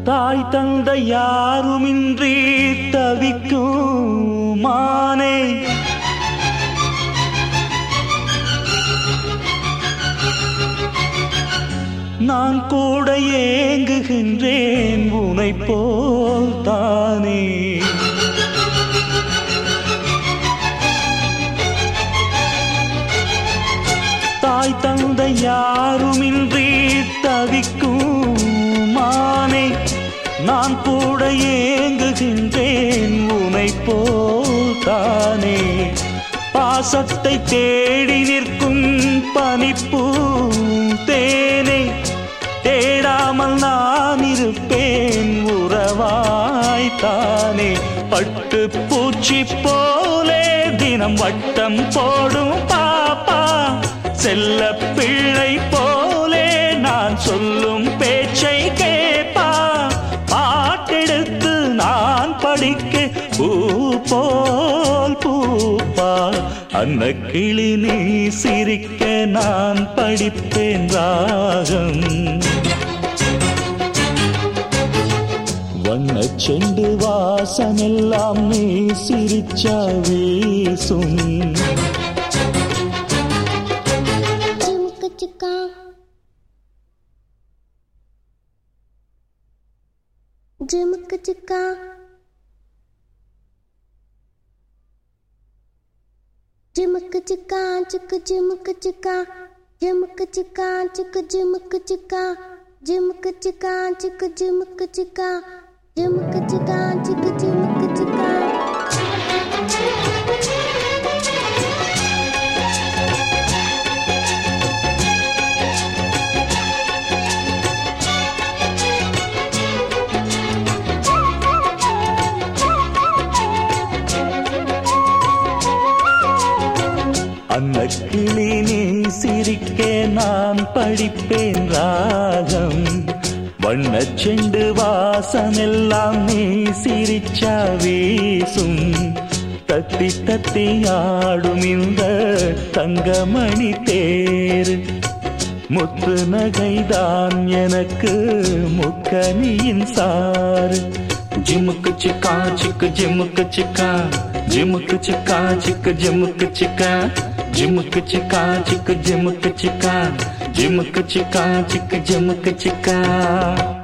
தாய் தந்தை யாருமின்றி தவிக்கும் மானே, நான் கூட ஏங்குகின்றேன் உனை போல் தானே. தாய் தந்தை யாருமின்றி தவிக்கும் மானே, நான் கூட ஏங்குகின்றேன் உனை போல் தானே. பாசத்தை தேடி நிற்கும் பனிப்பூ தேனே, தேடாமல் நான் இருப்பேன் உறவாய்த்தானே. பட்டு பூச்சி போலே தினம் வட்டம் போடும் பாப்பா, செல்ல பிள்ளை போலே நான் சொல்லும் பேச்சை கேப்பா. பாட்டெடுத்து நான் படிக்க பூ போல் பூப்பா, அன்னக்கிளி நீ சிரிக்க நான் படிப்பேன் ராகம். வண்ணச் செண்டு வாசமெல்லாம் நீ சிரிச்சா வீசும். Jimka chika, Jimka chika, chika Jimka chika, Jimka chika, chika Jimka chika, Jimka chika, chika Jimka chika, Jimka chika, chika Jimka chika. Annakili நீ சிரிக்க நான் படிப்பேன் ராகம். வண்ணச் செண்டு வாசமெல்லாம் நீ சிரிச்சா வீசும். தத்தி தத்தி ஆடும் இந்த தங்கமணி தேரு, முத்து நகைதான் எனக்கு முக்கனியின் சாறு. ஜிமுக்கு சிக்கா சிக்கு ஜிமுக்கு சிக்கா, ஜிமுக்கு சிக்கா சிக்கு ஜிமுக்கு சிக்கா, ஜிமுக்கு சிக்கா சிக்கு ஜிமுக்கு சிக்கா, ஜிமுக்கு சிக்கா சிக்கு ஜிமுக்கு சிக்கா.